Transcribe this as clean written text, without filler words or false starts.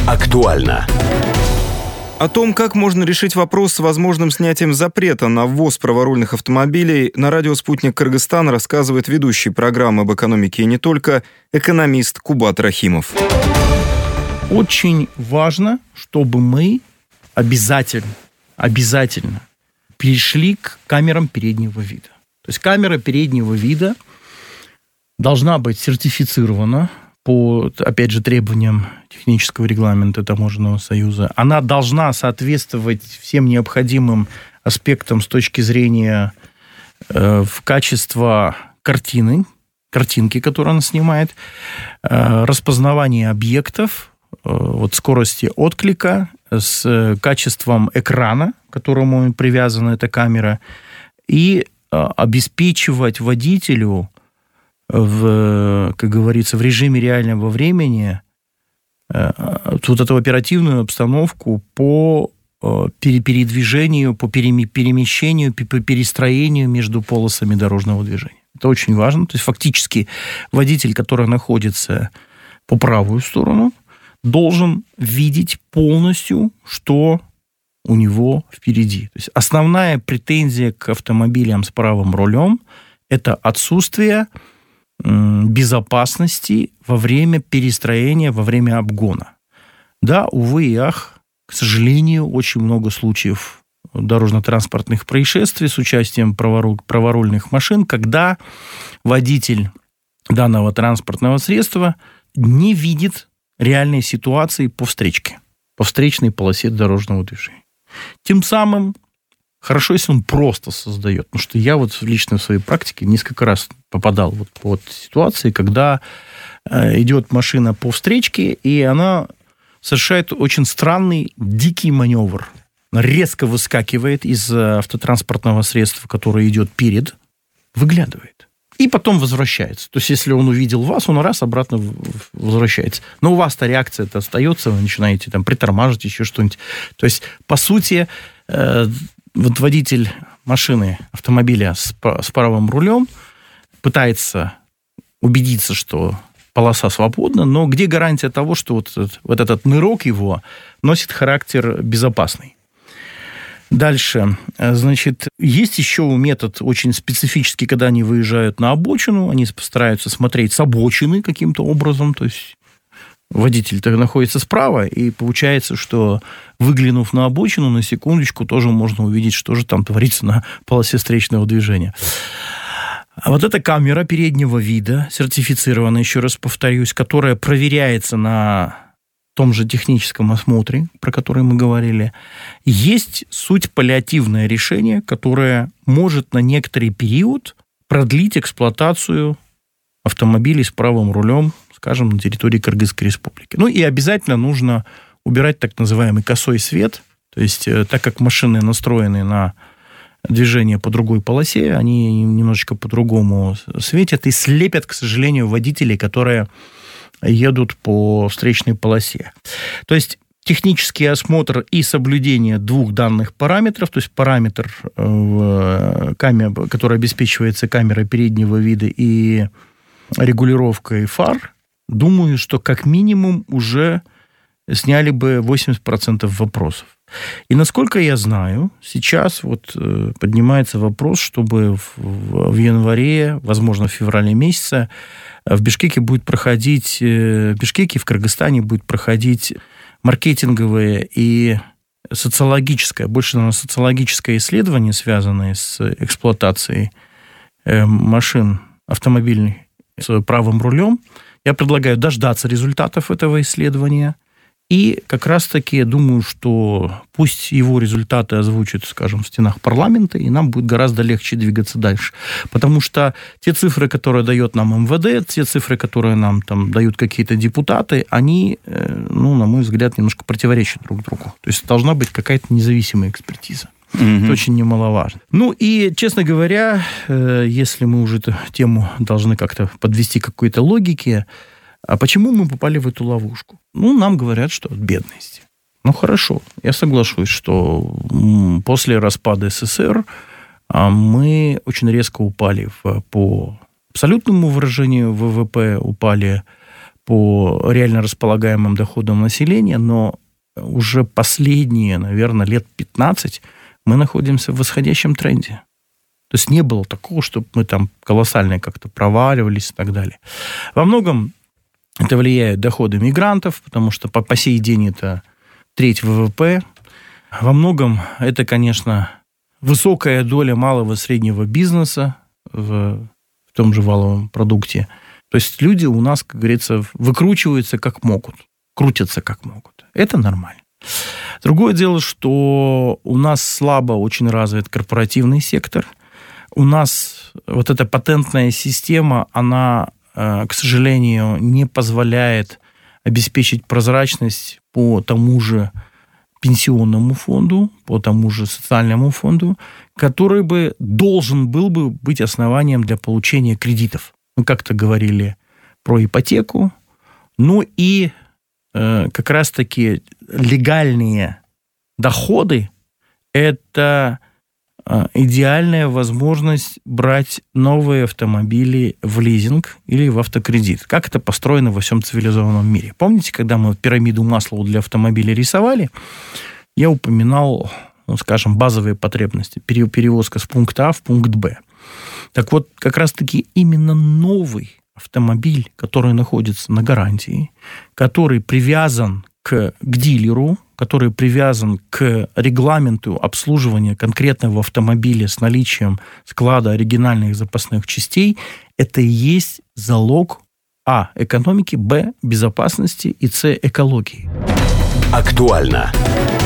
Актуально. О том, как можно решить вопрос с возможным снятием запрета на ввоз праворульных автомобилей, на радио «Спутник Кыргызстан» рассказывает ведущий программы об экономике и не только, экономист Кубат Рахимов. Очень важно, чтобы мы обязательно перешли к камерам переднего вида. То есть камера переднего вида должна быть сертифицирована по, опять же, требованиям технического регламента Таможенного союза. Она должна соответствовать всем необходимым аспектам с точки зрения качества картинки, которую она снимает, распознавания объектов, скорости отклика, с качеством экрана, к которому привязана эта камера, и обеспечивать водителю как говорится, в режиме реального времени эту оперативную обстановку по передвижению, по перемещению, по перестроению между полосами дорожного движения. Это очень важно. То есть фактически водитель, который находится по правую сторону, должен видеть полностью, что у него впереди. То есть основная претензия к автомобилям с правым рулем – это отсутствие безопасности во время перестроения, во время обгона. Да, увы и ах, к сожалению, очень много случаев дорожно-транспортных происшествий с участием праворульных машин, когда водитель данного транспортного средства не видит реальной ситуации по встречке, по встречной полосе дорожного движения. Тем самым хорошо, если он просто создает. Потому что я лично в своей практике несколько раз попадал по ситуации, когда идет машина по встречке, и она совершает очень странный, дикий маневр. Она резко выскакивает из автотранспортного средства, которое идет перед, выглядывает. И потом возвращается. То есть, если он увидел вас, он раз обратно возвращается. Но у вас-то реакция-то остается, вы начинаете притормаживать, еще что-нибудь. То есть, по сути, водитель машины, автомобиля с правым рулем пытается убедиться, что полоса свободна, но где гарантия того, что этот нырок его носит характер безопасный? Дальше. Значит, есть еще метод очень специфический, когда они выезжают на обочину, они постараются смотреть с обочины каким-то образом, то есть водитель-то находится справа, и получается, что, выглянув на обочину, на секундочку, тоже можно увидеть, что же там творится на полосе встречного движения. А эта камера переднего вида, сертифицированная, еще раз повторюсь, которая проверяется на том же техническом осмотре, про который мы говорили, есть суть паллиативное решение, которое может на некоторый период продлить эксплуатацию автомобилей с правым рулем, скажем, на территории Кыргызской республики. И обязательно нужно убирать так называемый косой свет. То есть, так как машины настроены на движение по другой полосе, они немножечко по-другому светят и слепят, к сожалению, водителей, которые едут по встречной полосе. То есть, технический осмотр и соблюдение двух данных параметров, то есть параметр, который обеспечивается камерой переднего вида, и регулировкой фар, думаю, что как минимум уже сняли бы 80% вопросов. И насколько я знаю, сейчас поднимается вопрос, чтобы в январе, возможно, в феврале месяце в Бишкеке в Кыргызстане будет проходить маркетинговое и социологическое, больше, наверное, социологическое исследование, связанное с эксплуатацией машин автомобильных с правым рулем. Я предлагаю дождаться результатов этого исследования. И как раз-таки думаю, что пусть его результаты озвучат, скажем, в стенах парламента, и нам будет гораздо легче двигаться дальше. Потому что те цифры, которые дает нам МВД, те цифры, которые нам дают какие-то депутаты, они, на мой взгляд, немножко противоречат друг другу. То есть должна быть какая-то независимая экспертиза. Это очень немаловажно. И, честно говоря, если мы уже эту тему должны как-то подвести к какой-то логике, а почему мы попали в эту ловушку? Нам говорят, что от бедности. Хорошо, я соглашусь, что после распада СССР мы очень резко упали по абсолютному выражению ВВП, упали по реально располагаемым доходам населения, но уже последние, наверное, лет 15 мы находимся в восходящем тренде. То есть не было такого, чтобы мы там колоссально как-то проваливались и так далее. Во многом это влияют доходы мигрантов, потому что по сей день это треть ВВП. Во многом это, конечно, высокая доля малого и среднего бизнеса в том же валовом продукте. То есть люди у нас, как говорится, выкручиваются как могут, крутятся как могут. Это нормально. Другое дело, что у нас слабо очень развит корпоративный сектор. У нас вот эта патентная система, она, к сожалению, не позволяет обеспечить прозрачность по тому же пенсионному фонду, по тому же социальному фонду, который бы должен был бы быть основанием для получения кредитов. Мы как-то говорили про ипотеку, ну и как раз-таки легальные доходы – это идеальная возможность брать новые автомобили в лизинг или в автокредит. Как это построено во всем цивилизованном мире? Помните, когда мы пирамиду Маслоу для автомобиля рисовали, я упоминал, скажем, базовые потребности, перевозка с пункта А в пункт Б. Так вот, как раз-таки именно новый автомобиль, который находится на гарантии, который привязан к дилеру, который привязан к регламенту обслуживания конкретного автомобиля с наличием склада оригинальных запасных частей, это и есть залог А. экономики, Б. безопасности и С. экологии. Актуально.